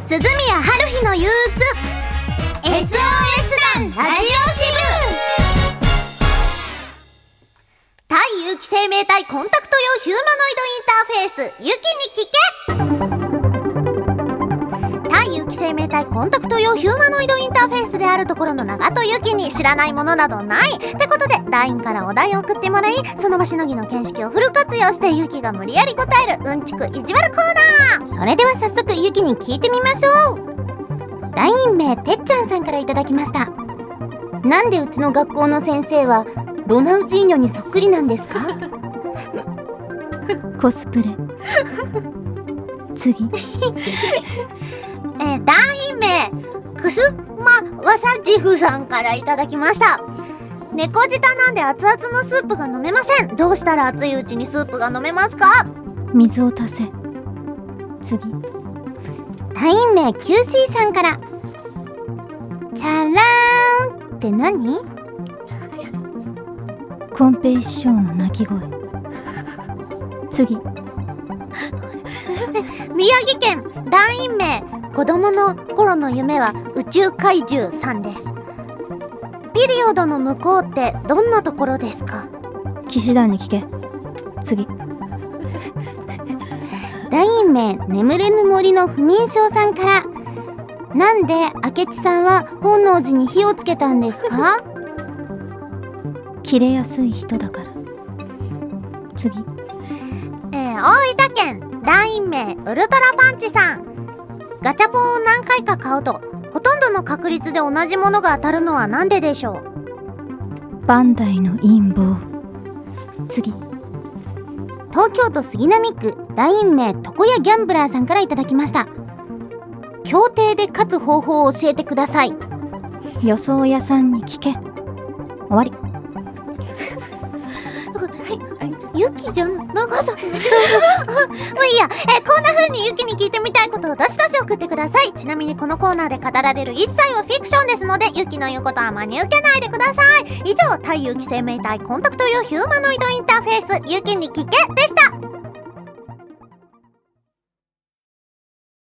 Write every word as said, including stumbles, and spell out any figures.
鈴宮春日の憂鬱 エスオーエス 団ラジオ支部。対有機生命体コンタクト用ヒューマノイドインターフェースユキに聞け。対有機生命体コンタクト用ヒューマノイドインターフェースであるところの長とユキに知らないものなどないってことで、 ライン からお題を送ってもらい、その場しのぎの見識をフル活用してユキが無理やり答えるうんちく意地悪コーナー。それでは早速ユキに聞いてみましょう。ライン名てっちゃんさんからいただきました。なんでうちの学校の先生はロナウジーニョにそっくりなんですか？ コスプレ。次。 えー、団員名くすまわさじふさんからいただきました。猫舌なんで熱々のスープが飲めません。どうしたら熱いうちにスープが飲めますか？ 水を足せ。次。 団員名 キューシー さんから、チャラーンって何？ コンペイ師匠の鳴き声。次。 宮城県団員名子供の頃の夢は宇宙怪獣さんです。ピリオドの向こうってどんなところですか？ 騎士団に聞け。次。 団員名眠れぬ森の不眠症さんから、なんで明智さんは本能寺に火をつけたんですか？ 切れやすい人だから。次。 えー、大分県団員名ウルトラパンチさん。ガチャポンを何回か買うとほとんどの確率で同じものが当たるのはなんででしょう？ バンダイの陰謀。次。 東京都杉並区団員名床屋ギャンブラーさんからいただきました。競艇で勝つ方法を教えてください。 予想屋さんに聞け。終わり。 ユキじゃん、長さ。もういいや、えこんな風にユキに聞いてみたいことをどしどし送ってください。ちなみにこのコーナーで語られる一切はフィクションですので、ユキの言うことは真に受けないでください。以上、対有機生命体コンタクト用ヒューマノイドインターフェースユキに聞けでした。